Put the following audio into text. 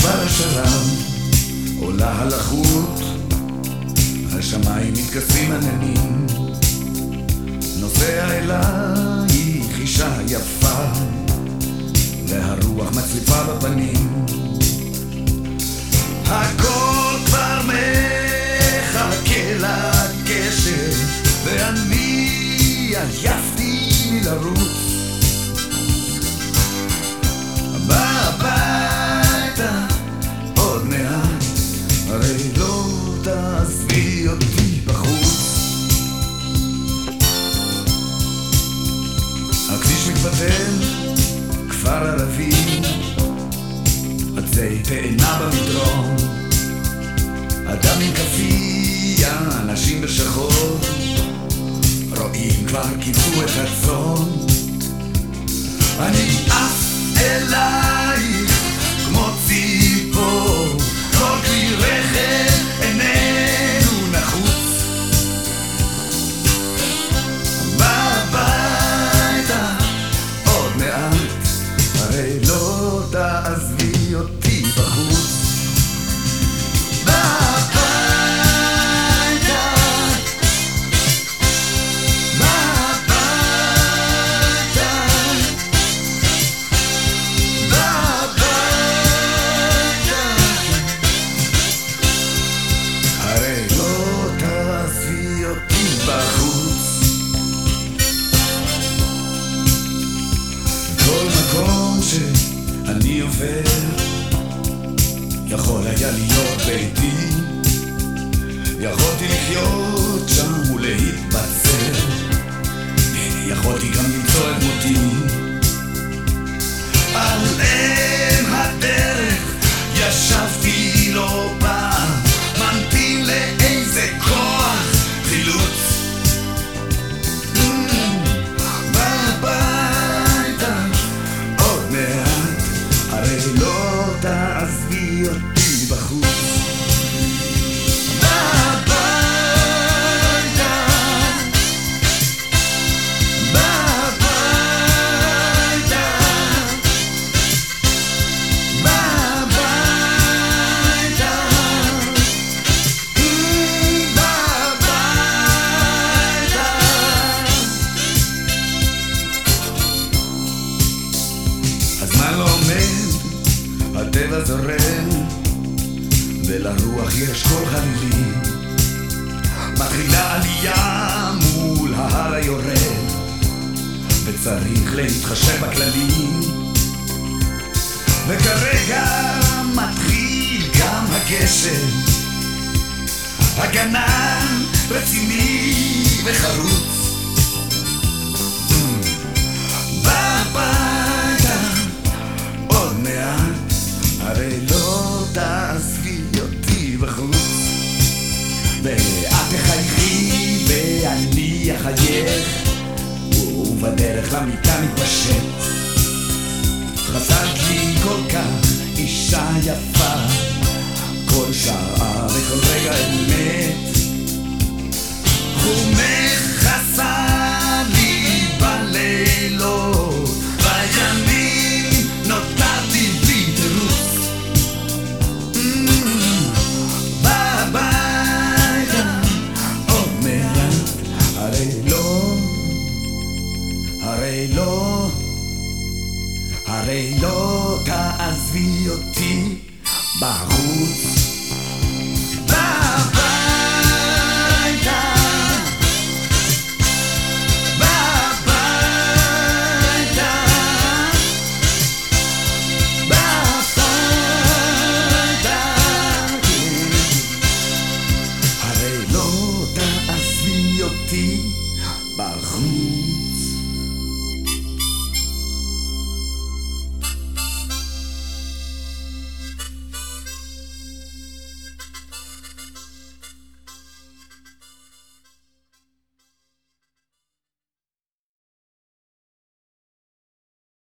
כבר השרב עולה הלחות, השמיים מתכסים עננים, נוסע אלייך אישה יפה, והרוח מצליפה בפנים. הכל כבר מחכה לגשר, ואני עייפתי לרוץ. הביתה עוד מעט, הרי לא תעזבי אותי בחוץ. הכביש מתבטל, כפר ערבי, עצי תאנה במדרון, אדם עם כפייה, אנשים בשחור, רואים כבר קיצו את הצאן. אני עף אלייך כמו ציפור, כל כלי רכב איננו נחוץ. בביתה עוד מעט, הרי לא תעזבי אותי בחוץ. כל מקום שאני עובר יכול היה להיות ביתי, יכולתי לחיות שם ולהתבצר, יכולתי גם למצוא את מותי. על אם הדרך ישבתי לא פעם, ממתין לאיזה כוח חילוץ. תעזבי אותי בחוץ. בביתה, בביתה, בביתה, בביתה. הזמן לא עומד, הטבע זורם, ולרוח יש קול חלילי. מתחילה עלייה מול ההר היורד, וצריך להתחשב בכללים. וכרגע מתחיל גם הגשם, הגנן רציני וחרוץ. עוד מעט, הרי לא תעזבי אותי בחוץ. ואת תחייכי ואני אחייך, ובדרך למיטה מתפשט. חסרת לי כל כך אישה יפה, כל שעה וכל רגע אמת. ומכסה לי בלילות, בימים נותרתי בלי תירוץ. בביתה עוד מעט, הרי לא תעזבי אותי בחוץ.